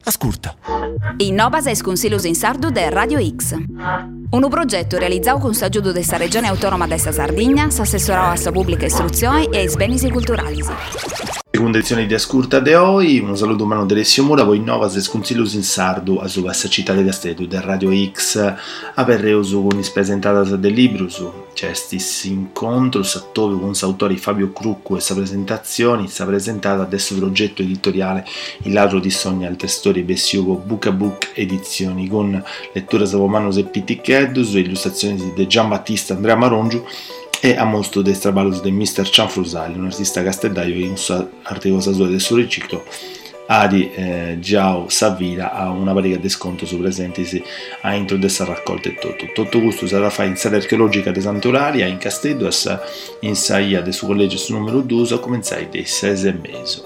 Ascolta. Innovas es Consiglios in Sardu de Radio X. Un progetto realizzato con s'aggiudo della Regione Autonoma della Sardegna, s'assessorò alla pubblica istruzione e ai beni culturali. Seconda edizione di Ascolta de Oi, un saluto umano dell'Essio Mura, voi Innovas es Consiglios in Sardu, a sua città di Castello del Radio X, aperreuso con is presentadas del libro su cestis incontros, attovi con s'autore Fabio Crucco e sa presentazione, sa presentata adesso progetto editoriale Il ladro di sogni altre storie Bessiogo Book a Book edizioni con lettura Savomanos e Piticheddus, illustrazioni di Giambattista Andrea Marongiu e a mostro dei straballos del Mr. Cianfrusali, un artista castellaio che in sua articosa sua del suo riciclo Adi Giao Savira ha una varica di sconto su presenti a intro dessa raccolta e tutto questo sarà fa in sala archeologica di Sant'Eulalia in Castello in saia del suo collegio su numero 2 a cominciare dei 6 e mezzo.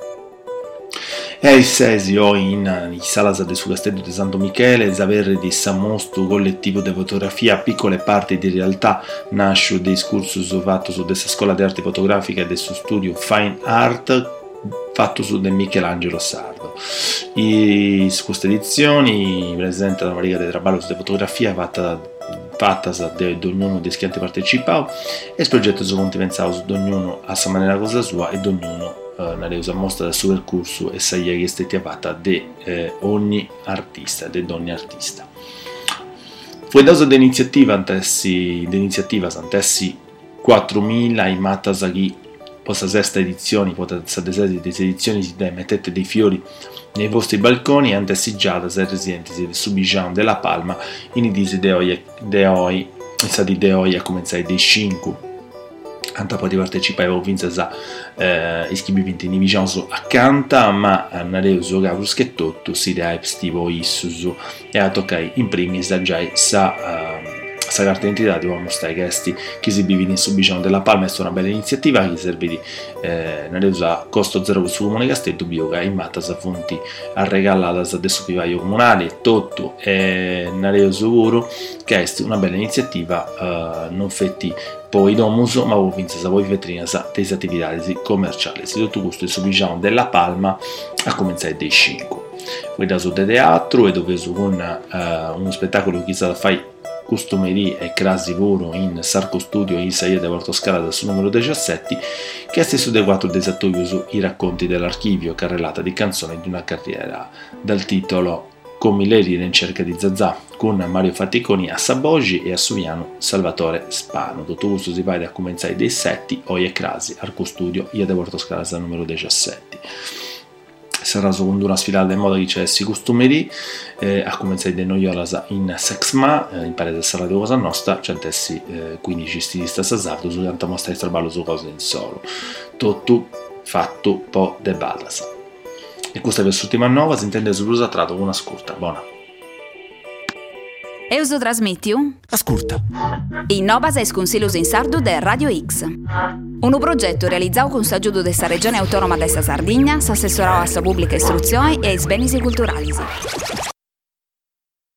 E il 6 in salas del suo castello di Santo Michele, Zaverri di Samosto collettivo di fotografia, piccole parti di realtà, nasce dei discorsi fatto su questa scuola di arte fotografica e del suo studio Fine Art, fatto su del Michelangelo Sardo. Su queste edizioni presenta una varietà di traballos di fotografia fatta da ognuno dei schianti partecipato e il progetto si contipensato su ognuno a sua maniera cosa sua e ognuno una resa mostra del suo percorso e saia che è stata fatta di ogni artista, di ogni artista. Fu da l'iniziativa antessi 4.000 in Matasaghi possa sesta edizione, possa delle edizioni si mettete dei fiori nei vostri balconi e antessi già da residenti del Subijan della Palma in disi de oi a cominciare dei 5 Anta poi partecipare a vinza iscrivi vinti in Vigianzo accanto, ma Nareuso Gavrus che tutto si dà estivo issusu e a toccare in primis già sa carta d'identità di mostrare i gesti che si vivono in Subigiano della Palma. È una bella iniziativa che serve di Nareuso a costo zero sul comune Castello Bioga in Matas fonti a regalata del supivaio comunale e tutto e Nareuso Uro che è una bella iniziativa non fetti poi domuso ma voi vince voi vetrina delle attività commerciali di tutto questo il Subigiano della Palma a cominciare dei 5 poi da su teatro e dove su con uno spettacolo che sa fai costumerie e crasi voro in Sarco Studio in Saia de Porto Scala sul numero 17 che è stesso dei 4 desattori su i racconti dell'archivio carrellata di canzoni di una carriera dal titolo Comileri in cerca di Zazà con Mario Faticoni a Sabogi e a Suviano Salvatore Spano. Tutto questo si va da cominciare dei 7 o e crasi Arco Studio Ia de Porto Scala al numero 17. Sarà secondo una sfilata in modo che c'è si costumi a cominciare dei noiolas in Sexma in parete del Salario Cosa Nostra c'è tessi 15 stilista Sazzardo su tanta mostra di traballo su cose in solo tutto fatto po' de badas e questa per l'ultima nuova si intende sull'uso trato con una scurta buona e uso trasmettiu Ascolta. Innovas es Consiglios in Sardu de Radio X. Un progetto realizzato con s'aggiudo della Regione Autonoma della Sardegna, s'assessorò alla pubblica istruzione e ai beni culturali.